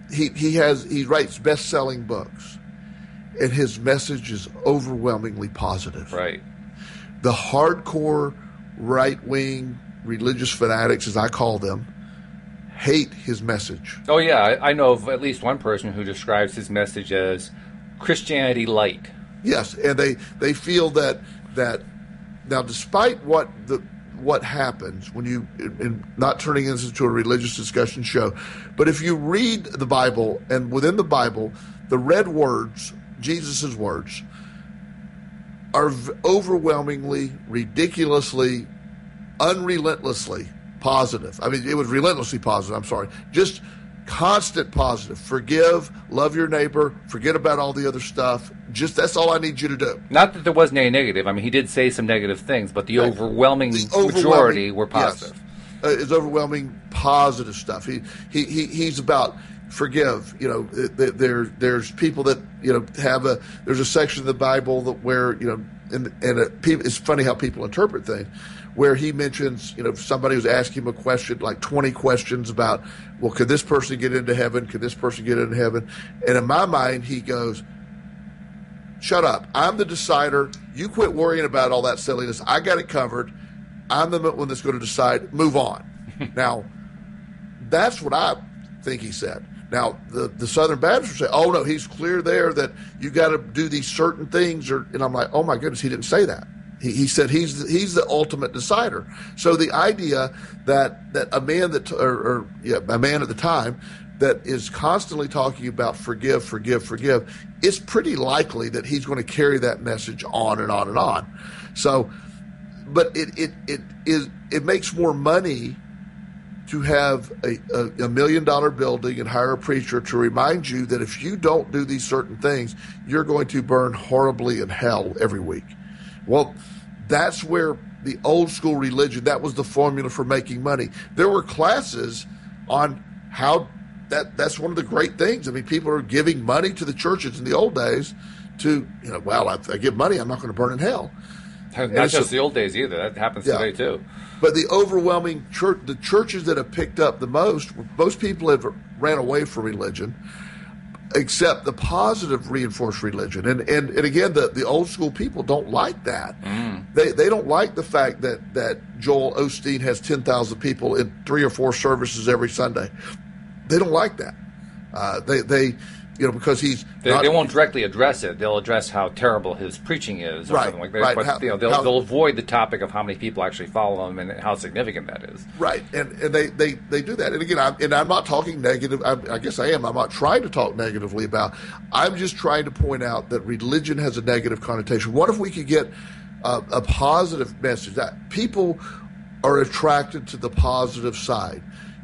He writes best-selling books, and his message is overwhelmingly positive. Right. The hardcore right-wing religious fanatics, as I call them, hate his message. Oh, yeah. I know of at least one person who describes his message as Christianity light. Yes, and they feel that now, despite what happens when you, and not turning this into a religious discussion show, but if you read the Bible, and within the Bible, the red words, Jesus' words, are overwhelmingly, ridiculously, unrelentlessly positive. I mean, it was relentlessly positive, I'm sorry. Just constant positive. Forgive, love your neighbor, forget about all the other stuff. Just, that's all I need you to do. Not that there wasn't any negative. I mean, he did say some negative things, but the overwhelming majority were positive. Yes, it's overwhelming positive stuff. He's about forgive. You know, there's people that, you know, there's a section of the Bible that where, you know, it's funny how people interpret things, where he mentions, you know, somebody was asking him a question, like 20 questions about, well, could this person get into heaven? Could this person get into heaven? And in my mind, he goes, shut up. I'm the decider. You quit worrying about all that silliness. I got it covered. I'm the one that's going to decide. Move on. Now, that's what I think he said. Now, the Southern Baptists say, oh, no, he's clear there that you got to do these certain things. And I'm like, oh, my goodness, he didn't say that. He said he's the ultimate decider. So the idea that a man a man at the time that is constantly talking about forgive, it's pretty likely that he's going to carry that message on and on and on. So, but it makes more money to have a $1 million building and hire a preacher to remind you that if you don't do these certain things, you're going to burn horribly in hell every week. Well, that's where the old school religion, that was the formula for making money. There were classes on how that's one of the great things. I mean, people are giving money to the churches in the old days to, you know, well, if I give money, I'm not going to burn in hell. Not just the old days either. That happens today too. But the overwhelming the churches that have picked up the most people have ran away from religion, except the positive reinforced religion. And again, the old school people don't like that. Mm. They don't like the fact that Joel Osteen has 10,000 people in 3 or 4 services every Sunday. They don't like that. They you know, because they won't directly address it. They'll address how terrible his preaching is, or something like that. Right. But they'll avoid the topic of how many people actually follow him and how significant that is. Right, and they do that. And again, I'm not talking negative. I guess I am. I'm not trying to talk negatively about. I'm just trying to point out that religion has a negative connotation. What if we could get a positive message that people are attracted to the positive side?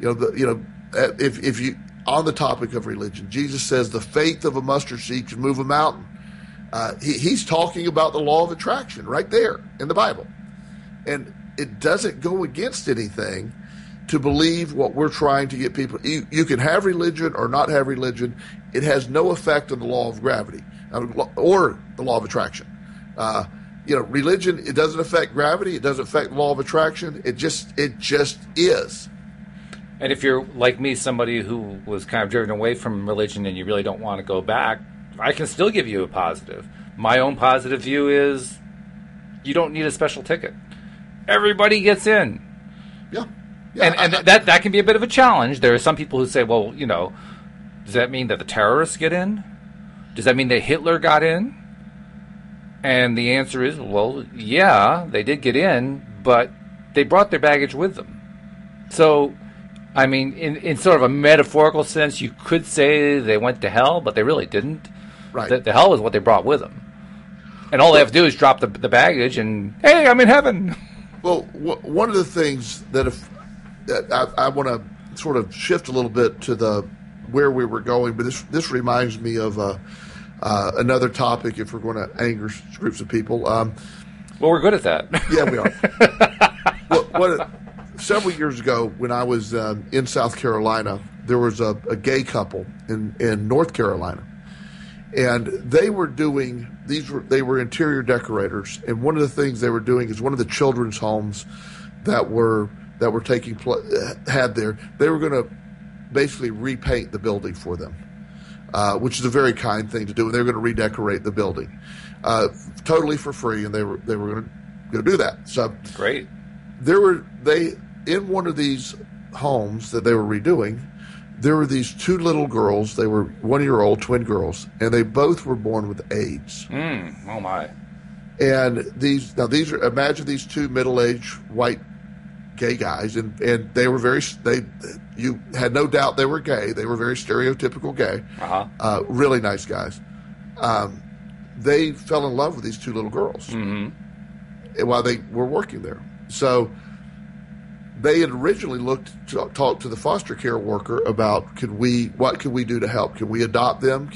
If you. On the topic of religion, Jesus says the faith of a mustard seed can move a mountain. He's talking about the law of attraction right there in the Bible. And it doesn't go against anything to believe what we're trying to get people. You can have religion or not have religion. It has no effect on the law of gravity or the law of attraction. Religion, it doesn't affect gravity. It doesn't affect the law of attraction. It just is. And if you're like me, somebody who was kind of driven away from religion and you really don't want to go back, I can still give you a positive. My own positive view is you don't need a special ticket. Everybody gets in. Yeah. And that can be a bit of a challenge. There are some people who say, well, you know, does that mean that the terrorists get in? Does that mean that Hitler got in? And the answer is, well, yeah, they did get in, but they brought their baggage with them. So, I mean, in sort of a metaphorical sense, you could say they went to hell, but they really didn't. Right. The hell is what they brought with them. And all they have to do is drop the baggage and, hey, I'm in heaven. Well, one of the things that I want to sort of shift a little bit to where we were going, but this reminds me of another topic if we're going to anger groups of people. Well, we're good at that. Yeah, we are. Several years ago, when I was in South Carolina, there was a gay couple in North Carolina, and they were interior decorators. And one of the things they were doing is one of the children's homes, that were taking had there. They were going to basically repaint the building for them, which is a very kind thing to do. And they were going to redecorate the building, totally for free, and they were going to do that. So great. In one of these homes that they were redoing, there were these two little girls. They were 1-year-old twin girls, and they both were born with AIDS. Oh my! And imagine these two middle-aged white gay guys, and they were you had no doubt they were gay. They were very stereotypical gay. Really nice guys. They fell in love with these two little girls while they were working there. So they had originally talked to the foster care worker about what could we do to help? Can we adopt them?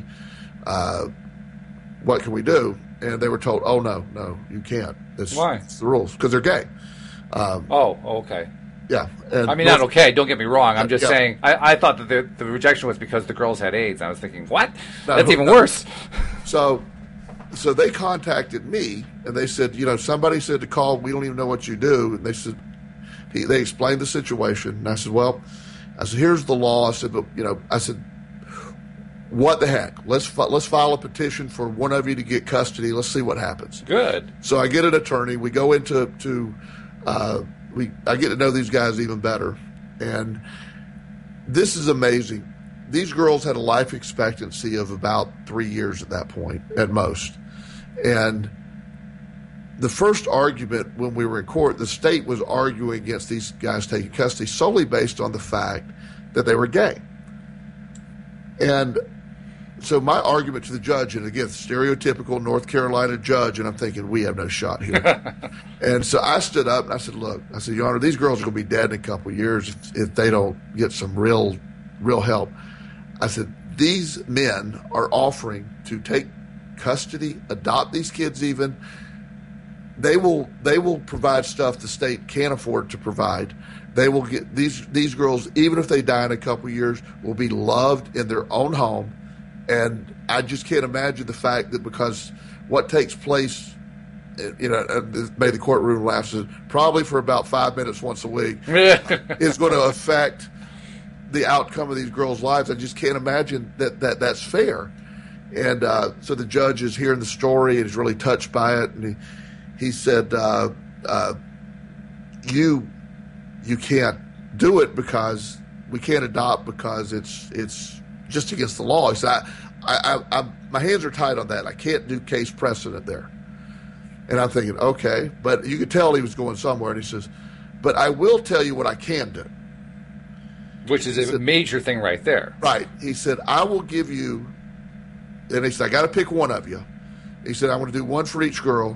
What can we do? And they were told, oh no, you can't. Why? It's the rules, because they're gay. Okay. Yeah. I mean, not okay. Don't get me wrong. I'm just saying. I thought that the rejection was because the girls had AIDS. I was thinking, what? That's even worse. So they contacted me, and they said, somebody said to call. We don't even know what you do. And they said, they explained the situation, and I said, here's the law. I said, what the heck? Let's file a petition for one of you to get custody. Let's see what happens. Good. So I get an attorney. We go into I get to know these guys even better, and this is amazing. These girls had a life expectancy of about 3 years at that point, at most. And the first argument when we were in court, the state was arguing against these guys taking custody solely based on the fact that they were gay. And so my argument to the judge, and again, stereotypical North Carolina judge, and I'm thinking, we have no shot here. And so I stood up and I said, look, Your Honor, these girls are going to be dead in a couple of years if they don't get some real help. I said, these men are offering to take custody, adopt these kids even. They will provide stuff the state can't afford to provide. They will get these girls, even if they die in a couple of years, will be loved in their own home. And I just can't imagine the fact that because what takes place, made the courtroom laugh, probably for about 5 minutes once a week, is going to affect the outcome of these girls' lives. I just can't imagine that's fair. And so the judge is hearing the story and is really touched by it. And he said, you can't do it because we can't adopt because it's just against the law. He said, my hands are tied on that. I can't do case precedent there. And I'm thinking, okay, but you could tell he was going somewhere. And he says, but I will tell you what I can do. Which is a major thing right there. Right. He said, I will give you, and he said, I got to pick one of you. He said, I want to do one for each girl.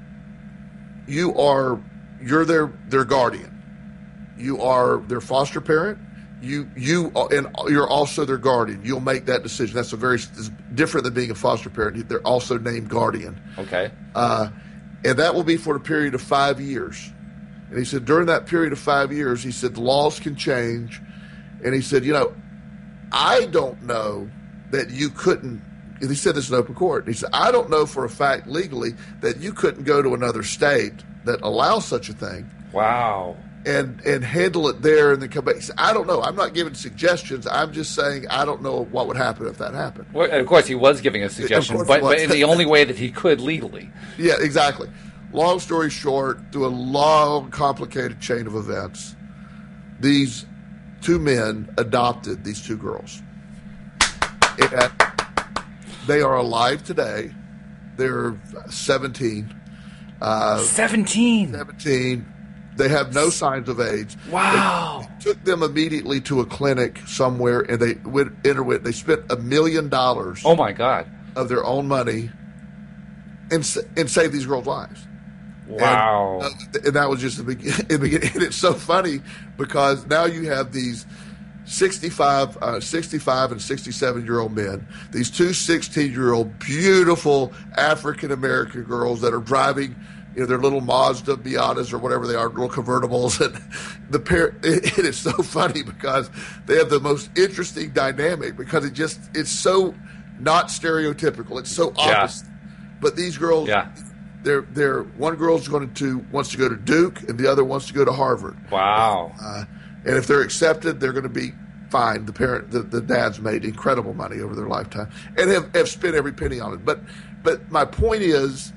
You're their guardian. You are their foster parent. You're also their guardian. You'll make that decision. That's it's different than being a foster parent. They're also named guardian. Okay. And that will be for a period of 5 years. And he said, during that period of 5 years, he said, the laws can change. And he said, I don't know that you couldn't, and he said this in open court. He said, I don't know for a fact legally that you couldn't go to another state that allows such a thing. Wow. And handle it there and then come back. He said, I don't know. I'm not giving suggestions. I'm just saying I don't know what would happen if that happened. Well, of course, he was giving a suggestion, but in the only way that he could legally. Yeah, exactly. Long story short, through a long, complicated chain of events, these two men adopted these two girls. And they are alive today. They're 17. 17? 17. They have no signs of AIDS. Wow. They took them immediately to a clinic somewhere, and they they spent $1 million. Oh, my God. Of their own money and saved these girls' lives. Wow. And that was just the beginning. And it's so funny because now you have these 65 and 67-year-old men, these two 16-year-old beautiful African-American girls that are driving their little Mazda Miatas or whatever they are, little convertibles. And it is so funny because they have the most interesting dynamic because it's so not stereotypical. It's so opposite. Yeah. But these girls, they're one girl's wants to go to Duke, and the other wants to go to Harvard. Wow. And if they're accepted, they're going to be fine. The dad's made incredible money over their lifetime and have spent every penny on it. But my point is,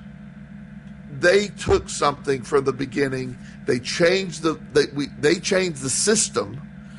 they took something from the beginning. They changed they changed the system.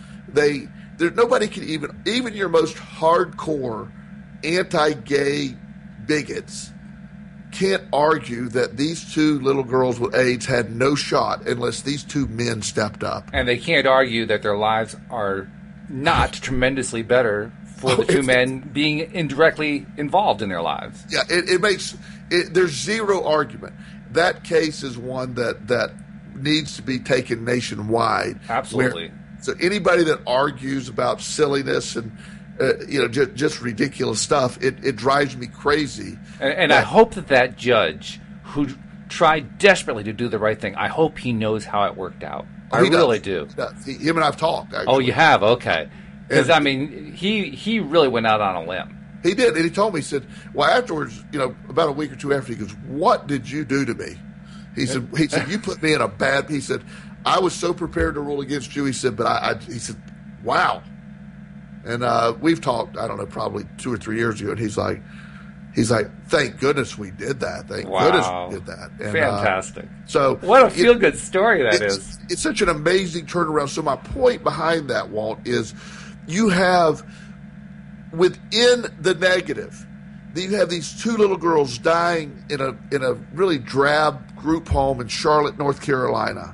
Nobody can even your most hardcore anti-gay bigots can't argue that these two little girls with AIDS had no shot unless these two men stepped up. And they can't argue that their lives are not tremendously better for the two men being indirectly involved in their lives. Yeah, there's zero argument. That case is one that needs to be taken nationwide. Absolutely. So anybody that argues about silliness and just ridiculous stuff, it drives me crazy. And I hope that judge who tried desperately to do the right thing, I hope he knows how it worked out. I really do. Him and I've talked. Actually. Oh, you have? Okay. Because, he really went out on a limb. He did, and he told me, he said, well, afterwards, about a week or two after, he goes, what did you do to me? He said, you put me in a bad, he said, I was so prepared to rule against you, he said, but he said, wow. And we've talked, I don't know, probably 2 or 3 years ago, and he's like, thank goodness we did that. Thank goodness we did that. And, fantastic. So what a feel-good story that is. It's such an amazing turnaround. So my point behind that, Walt, is you have, within the negative, you have these two little girls dying in a really drab group home in Charlotte, North Carolina.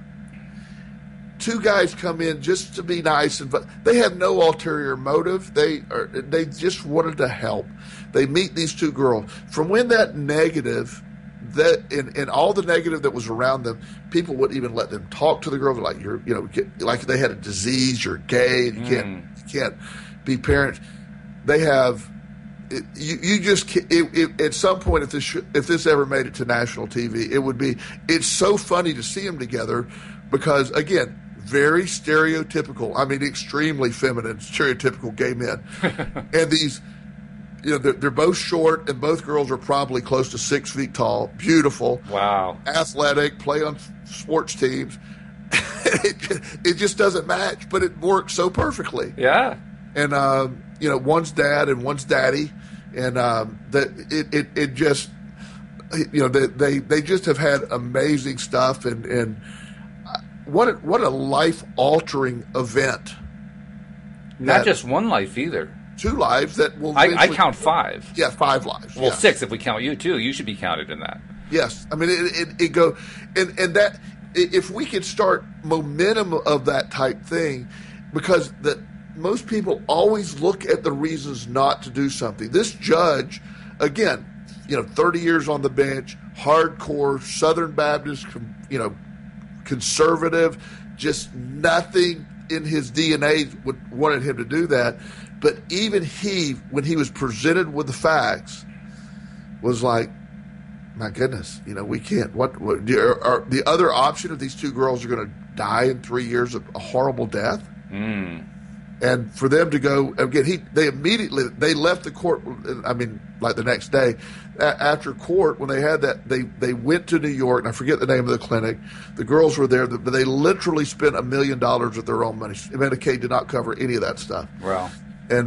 Two guys come in just to be nice, but they have no ulterior motive. They just wanted to help. They meet these two girls. From when that negative, and all the negative that was around them, people wouldn't even let them talk to the girls. Like like they had a disease, you're gay, and you can't be parents. They have. You just at some point, if this ever made it to national TV, it would be. It's so funny to see them together because, again, very stereotypical. I mean, extremely feminine, stereotypical gay men, and these. They're both short, and both girls are probably close to 6 feet tall. Beautiful, wow, athletic, play on sports teams. It just doesn't match, but it works so perfectly. Yeah, and one's dad and one's daddy, and it just they just have had amazing stuff, and what a life altering event. Not just one life either. 2 lives that will. I count 5. Yeah, 5 lives. Well, 6 if we count you too. You should be counted in that. Yes, I mean it go, and that if we could start momentum of that type thing, because most people always look at the reasons not to do something. This judge, again, 30 years on the bench, hardcore Southern Baptist, conservative, just nothing in his DNA wanted him to do that. But even he, when he was presented with the facts, was like, my goodness, we can't. What the other option if these 2 girls are going to die in 3 years of a horrible death? And for them to go again, they left the court. I mean, like the next day after court, when they had that, they went to New York, and I forget the name of the clinic. The girls were there, but they literally spent $1 million with their own money. Medicaid did not cover any of that stuff. Wow. And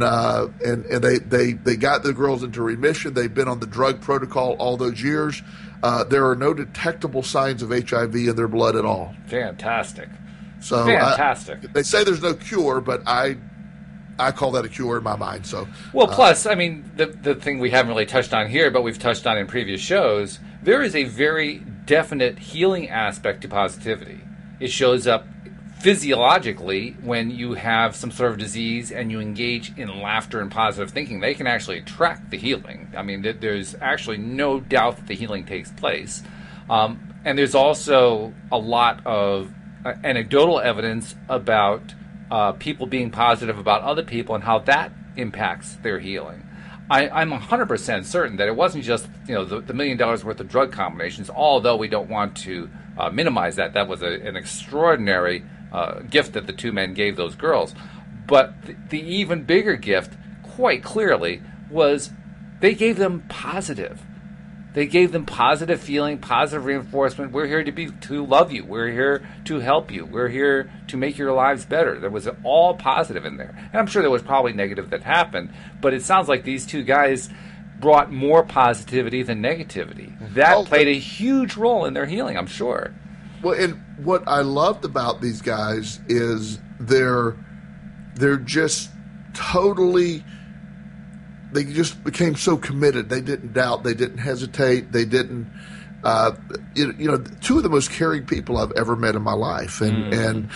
they got the girls into remission. They've been on the drug protocol all those years. There are no detectable signs of HIV in their blood at all. Fantastic. So fantastic. They say there's no cure, but I call that a cure in my mind. So plus, I mean, the thing we haven't really touched on here, but we've touched on in previous shows, there is a very definite healing aspect to positivity. It shows up physiologically when you have some sort of disease and you engage in laughter and positive thinking. They can actually track the healing. I mean, there's actually no doubt that the healing takes place. And there's also a lot of anecdotal evidence about people being positive about other people and how that impacts their healing. I'm 100% certain that it wasn't just the $1 million worth of drug combinations, although we don't want to minimize that. That was an extraordinary gift that the 2 men gave those girls. But the even bigger gift, quite clearly, was they gave them positive. They gave them positive feeling, positive reinforcement. We're here to love you. We're here to help you. We're here to make your lives better. There was all positive in there. And I'm sure there was probably negative that happened, but it sounds like these two guys brought more positivity than negativity. That played a huge role in their healing, I'm sure. Well, and what I loved about these guys is they're just totally, they just became so committed. They didn't doubt. They didn't hesitate. They didn't, two of the most caring people I've ever met in my life. And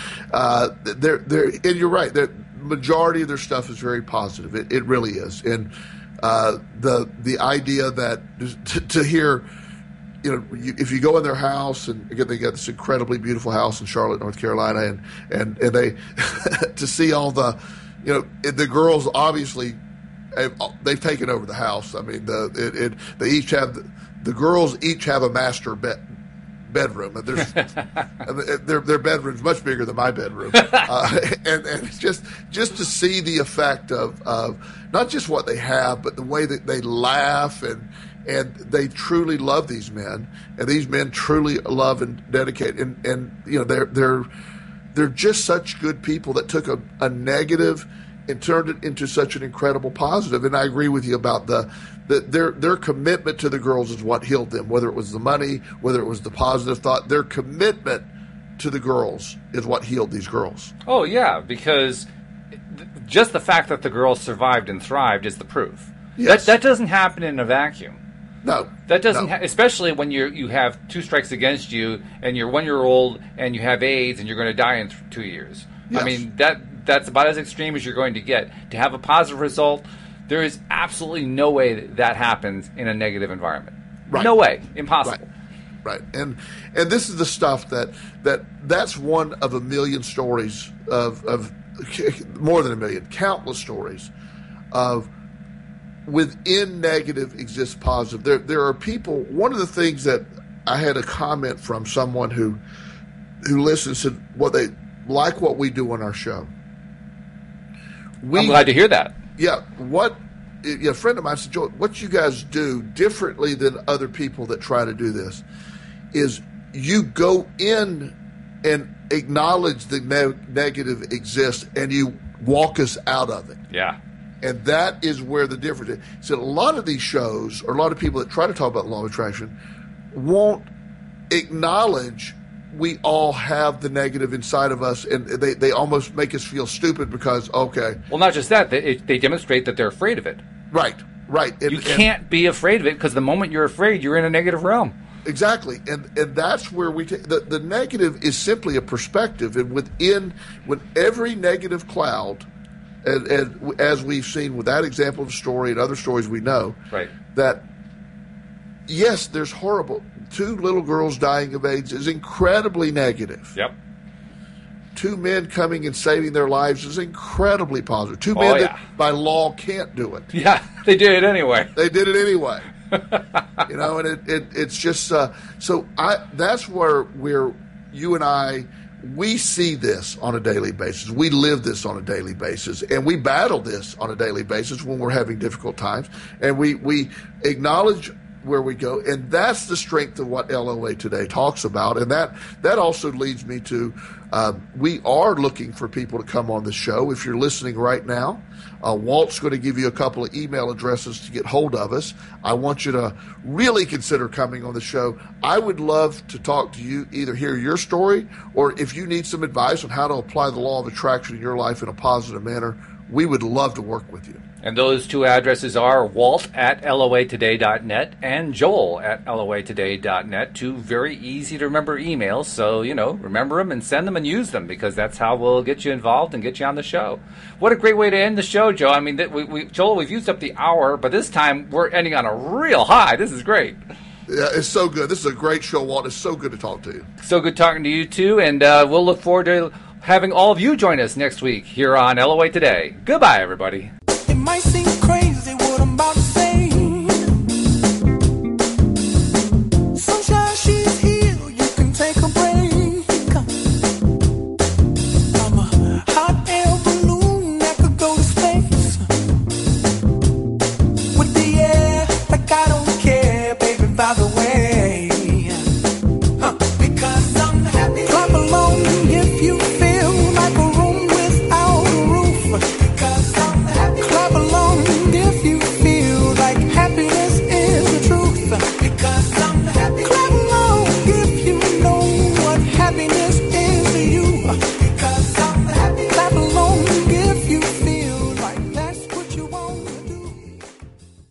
and you're right. The majority of their stuff is very positive. It really is. And the idea that to hear, if you go in their house, and again, they got this incredibly beautiful house in Charlotte, North Carolina, and they to see all the, the girls obviously they've taken over the house. I mean, they each have the girls each have a master bedroom. And their bedroom's much bigger than my bedroom, and it's just to see the effect of not just what they have, but the way that they laugh and they truly love these men, and these men truly love and dedicate, and they're just such good people that took a negative and turned it into such an incredible positive. And I agree with you about their commitment to the girls is what healed them, whether it was the money, whether it was the positive thought. Their commitment to the girls is what healed these girls. Oh, yeah, because just the fact that the girls survived and thrived is the proof. Yes. That doesn't happen in a vacuum. No. That doesn't especially when you have 2 strikes against you and you're 1-year-old and you have AIDS and you're going to die in 2 years. Yes. I mean, that's about as extreme as you're going to get. To have a positive result, there is absolutely no way that happens in a negative environment. Right. No way. Impossible. Right. And this is the stuff that's one of a million stories of more than a million, countless stories of within negative exists positive. There are people. One of the things that I had a comment from someone who listened, said what they like what we do on our show. I'm glad to hear that. Yeah. A friend of mine said, Joel, what you guys do differently than other people that try to do this is you go in and acknowledge the negative exists and you walk us out of it. Yeah. And that is where the difference is. So a lot of these shows, or a lot of people that try to talk about law of attraction, won't acknowledge we all have the negative inside of us, and they almost make us feel stupid because, okay. Well, not just that. They demonstrate that they're afraid of it. Right. And, you can't be afraid of it because the moment you're afraid, you're in a negative realm. Exactly. And that's where we take the negative is simply a perspective. And when every negative cloud, and as we've seen with that example of a story and other stories we know, right, that yes, there's horrible. 2 little girls dying of AIDS is incredibly negative. Yep. 2 men coming and saving their lives is incredibly positive. 2 men that by law can't do it. Yeah, they did it anyway. They did it anyway. And it's just so that's where you and I, we see this on a daily basis. We live this on a daily basis, and we battle this on a daily basis when we're having difficult times, and we acknowledge where we go, and that's the strength of what LOA Today talks about. And that also leads me to we are looking for people to come on the show. If you're listening right now, Walt's going to give you a couple of email addresses to get hold of us. I want you to really consider coming on the show. I would love to talk to you, either hear your story, or if you need some advice on how to apply the law of attraction in your life in a positive manner, we would love to work with you. And those 2 addresses are walt@loatoday.net and joel@loatoday.net. 2 very easy to remember emails. So, remember them and send them and use them, because that's how we'll get you involved and get you on the show. What a great way to end the show, Joe. I mean, Joel, we've used up the hour, but this time we're ending on a real high. This is great. Yeah, it's so good. This is a great show, Walt. It's so good to talk to you. So good talking to you, too. And we'll look forward to having all of you join us next week here on LOA Today. Goodbye, everybody. It might seem crazy what I'm about to say.